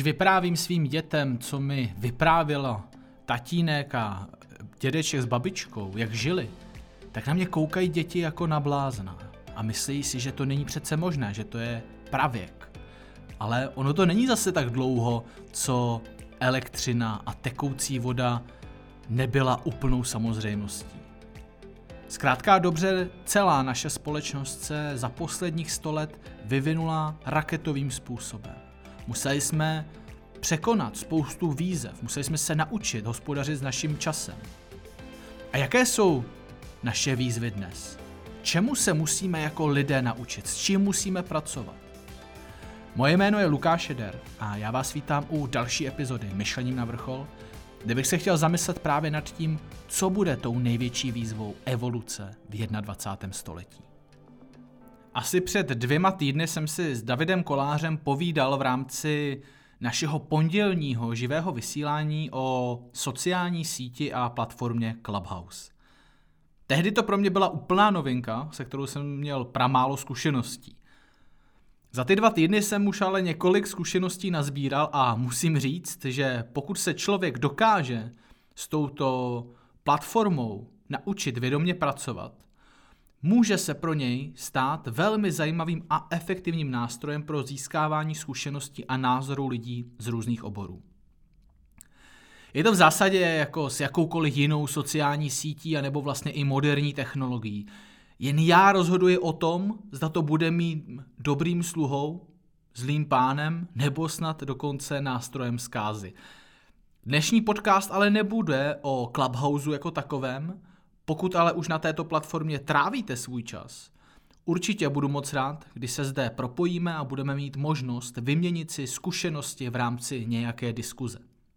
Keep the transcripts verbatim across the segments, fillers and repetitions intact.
Když vyprávím svým dětem, co mi vyprávělo tatínek a dědeček s babičkou, jak žili, tak na mě koukají děti jako na blázna a myslí si, že to není přece možné, že to je pravěk. Ale ono to není zase tak dlouho, co elektřina a tekoucí voda nebyla úplnou samozřejmostí. Zkrátka dobře, celá naše společnost se za posledních sto let vyvinula raketovým způsobem. Museli jsme překonat spoustu výzev, museli jsme se naučit hospodařit s naším časem. A jaké jsou naše výzvy dnes? Čemu se musíme jako lidé naučit? S čím musíme pracovat? Moje jméno je Lukáš Eder a já vás vítám u další epizody Myšlením na vrchol, kde bych se chtěl zamyslet právě nad tím, co bude tou největší výzvou evoluce v dvacátém prvním století. Asi před dvěma týdny jsem si s Davidem Kolářem povídal v rámci našeho pondělního živého vysílání o sociální síti a platformě Clubhouse. Tehdy to pro mě byla úplná novinka, se kterou jsem měl pramálo zkušeností. Za ty dva týdny jsem už ale několik zkušeností nazbíral a musím říct, že pokud se člověk dokáže s touto platformou naučit vědomě pracovat, může se pro něj stát velmi zajímavým a efektivním nástrojem pro získávání zkušeností a názorů lidí z různých oborů. Je to v zásadě jako s jakoukoliv jinou sociální sítí a nebo vlastně i moderní technologií. Jen já rozhoduji o tom, zda to bude mít dobrým sluhou, zlým pánem, nebo snad dokonce nástrojem zkázy. Dnešní podcast ale nebude o Clubhouse jako takovém, pokud ale už na této platformě trávíte svůj čas. Určitě budu moc rád, když se zde propojíme a budeme mít možnost vyměnit si zkušenosti v rámci nějaké diskuze.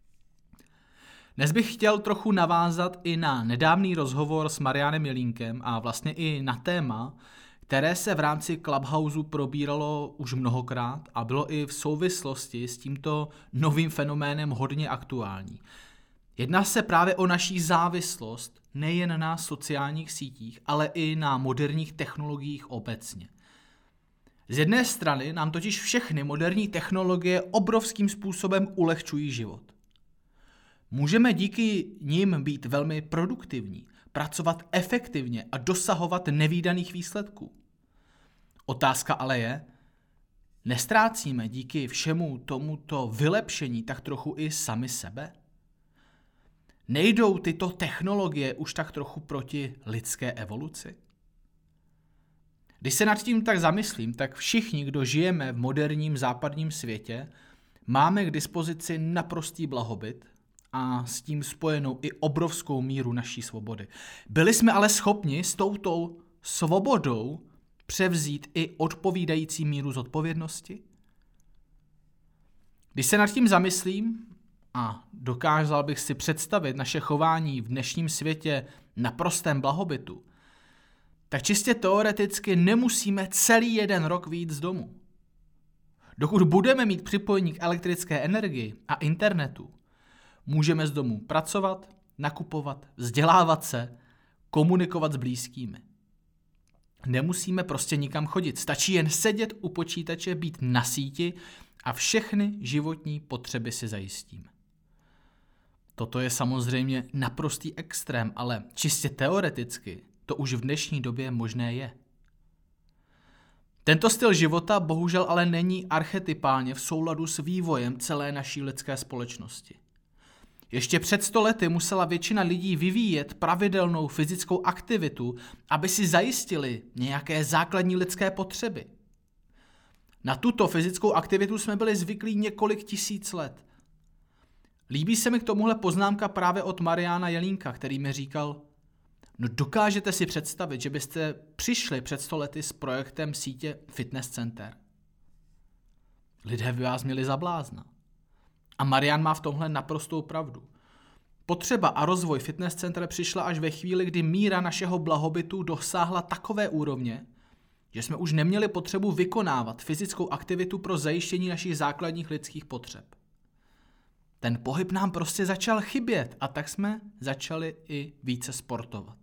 Dnes bych chtěl trochu navázat i na nedávný rozhovor s Marianem Jelínkem a vlastně i na téma, které se v rámci Clubhouse probíralo už mnohokrát a bylo i v souvislosti s tímto novým fenoménem hodně aktuální. Jedná se právě o naší závislost nejen na sociálních sítích, ale i na moderních technologiích obecně. Z jedné strany nám totiž všechny moderní technologie obrovským způsobem ulehčují život. Můžeme díky nim být velmi produktivní, pracovat efektivně a dosahovat nevídaných výsledků. Otázka ale je, nestrácíme díky všemu tomuto vylepšení tak trochu i sami sebe? Nejdou tyto technologie už tak trochu proti lidské evoluci? Když se nad tím tak zamyslím, tak všichni, kdo žijeme v moderním západním světě, máme k dispozici naprostý blahobyt a s tím spojenou i obrovskou míru naší svobody. Byli jsme ale schopni s touto svobodou převzít i odpovídající míru zodpovědnosti? Když se nad tím zamyslím a dokázal bych si představit naše chování v dnešním světě na prostém blahobytu, tak čistě teoreticky nemusíme celý jeden rok vyjít z domu. Dokud budeme mít připojení k elektrické energii a internetu, můžeme z domu pracovat, nakupovat, vzdělávat se, komunikovat s blízkými. Nemusíme prostě nikam chodit, stačí jen sedět u počítače, být na síti a všechny životní potřeby si zajistíme. Toto je samozřejmě naprostý extrém, ale čistě teoreticky to už v dnešní době možné je. Tento styl života bohužel ale není archetypálně v souladu s vývojem celé naší lidské společnosti. Ještě před sto lety musela většina lidí vyvíjet pravidelnou fyzickou aktivitu, aby si zajistili nějaké základní lidské potřeby. Na tuto fyzickou aktivitu jsme byli zvyklí několik tisíc let. Líbí se mi k tomuhle poznámka právě od Mariana Jelínka, který mi říkal, no dokážete si představit, že byste přišli před sto lety s projektem sítě fitness center. Lidé by vás měli za blázna. A Marian má v tomhle naprostou pravdu. Potřeba a rozvoj fitness centra přišla až ve chvíli, kdy míra našeho blahobytu dosáhla takové úrovně, že jsme už neměli potřebu vykonávat fyzickou aktivitu pro zajištění našich základních lidských potřeb. Ten pohyb nám prostě začal chybět a tak jsme začali i více sportovat.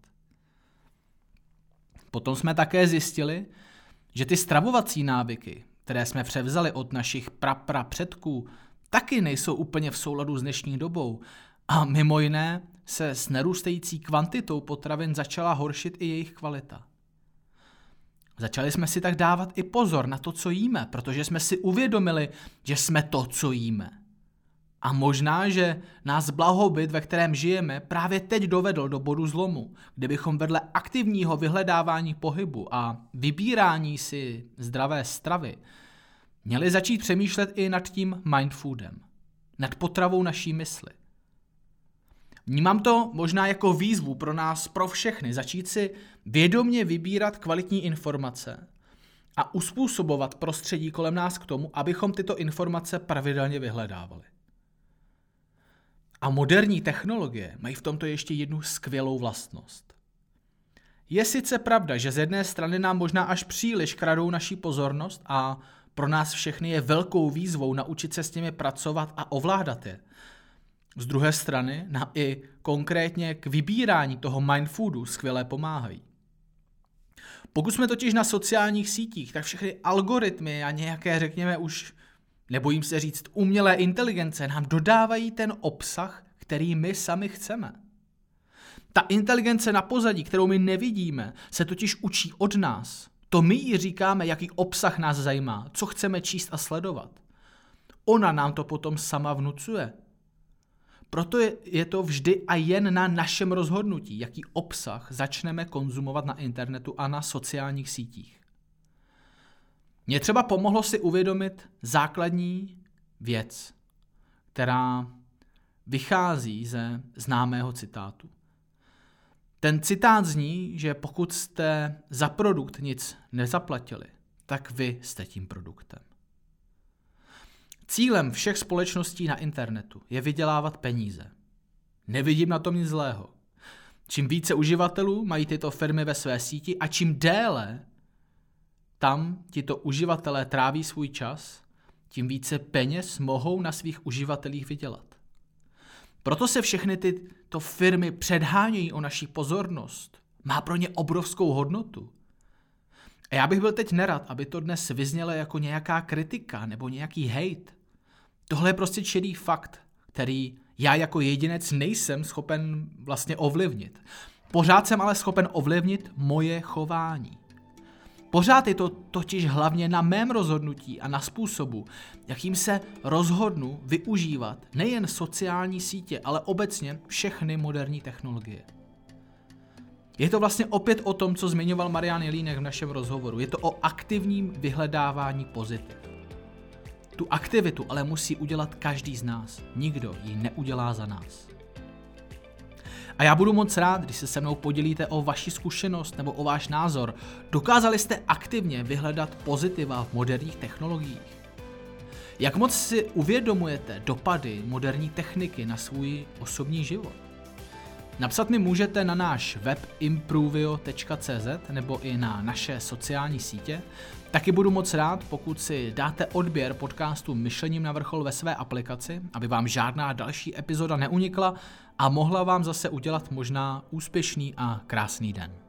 Potom jsme také zjistili, že ty stravovací návyky, které jsme převzali od našich prapra předků, taky nejsou úplně v souladu s dnešní dobou a mimo jiné se s nerůstající kvantitou potravin začala horšit i jejich kvalita. Začali jsme si tak dávat i pozor na to, co jíme, protože jsme si uvědomili, že jsme to, co jíme. A možná, že nás blahobyt, ve kterém žijeme, právě teď dovedl do bodu zlomu, kde bychom vedle aktivního vyhledávání pohybu a vybírání si zdravé stravy měli začít přemýšlet i nad tím mindfoodem, nad potravou naší mysli. Vnímám to možná jako výzvu pro nás, pro všechny, začít si vědomě vybírat kvalitní informace a uspůsobovat prostředí kolem nás k tomu, abychom tyto informace pravidelně vyhledávali. A moderní technologie mají v tomto ještě jednu skvělou vlastnost. Je sice pravda, že z jedné strany nám možná až příliš kradou naší pozornost a pro nás všechny je velkou výzvou naučit se s nimi pracovat a ovládat je. Z druhé strany nám i konkrétně k vybírání toho mindfoodu skvěle pomáhají. Pokud jsme totiž na sociálních sítích, tak všechny algoritmy a nějaké, řekněme už, nebojím se říct, umělé inteligence nám dodávají ten obsah, který my sami chceme. Ta inteligence na pozadí, kterou my nevidíme, se totiž učí od nás. To my jí říkáme, jaký obsah nás zajímá, co chceme číst a sledovat. Ona nám to potom sama vnucuje. Proto je, je to vždy a jen na našem rozhodnutí, jaký obsah začneme konzumovat na internetu a na sociálních sítích. Mně třeba pomohlo si uvědomit základní věc, která vychází ze známého citátu. Ten citát zní, že pokud jste za produkt nic nezaplatili, tak vy jste tím produktem. Cílem všech společností na internetu je vydělávat peníze. Nevidím na tom nic zlého. Čím více uživatelů mají tyto firmy ve své síti a čím déle tam tito uživatelé tráví svůj čas, tím více peněz mohou na svých uživatelích vydělat. Proto se všechny tyto firmy předhánějí o naši pozornost. Má pro ně obrovskou hodnotu. A já bych byl teď nerad, aby to dnes vyznělo jako nějaká kritika nebo nějaký hejt. Tohle je prostě čirý fakt, který já jako jedinec nejsem schopen vlastně ovlivnit. Pořád jsem ale schopen ovlivnit moje chování. Pořád je to totiž hlavně na mém rozhodnutí a na způsobu, jakým se rozhodnu využívat nejen sociální sítě, ale obecně všechny moderní technologie. Je to vlastně opět o tom, co zmiňoval Marian Jelínek v našem rozhovoru. Je to o aktivním vyhledávání pozitiv. Tu aktivitu ale musí udělat každý z nás. Nikdo ji neudělá za nás. A já budu moc rád, když se se mnou podělíte o vaši zkušenost nebo o váš názor. Dokázali jste aktivně vyhledat pozitiva v moderních technologiích? Jak moc si uvědomujete dopady moderní techniky na svůj osobní život? Napsat mi můžete na náš web improvio tečka cé zet nebo i na naše sociální sítě. Taky budu moc rád, pokud si dáte odběr podcastu Myšlením na vrchol ve své aplikaci, aby vám žádná další epizoda neunikla a mohla vám zase udělat možná úspěšný a krásný den.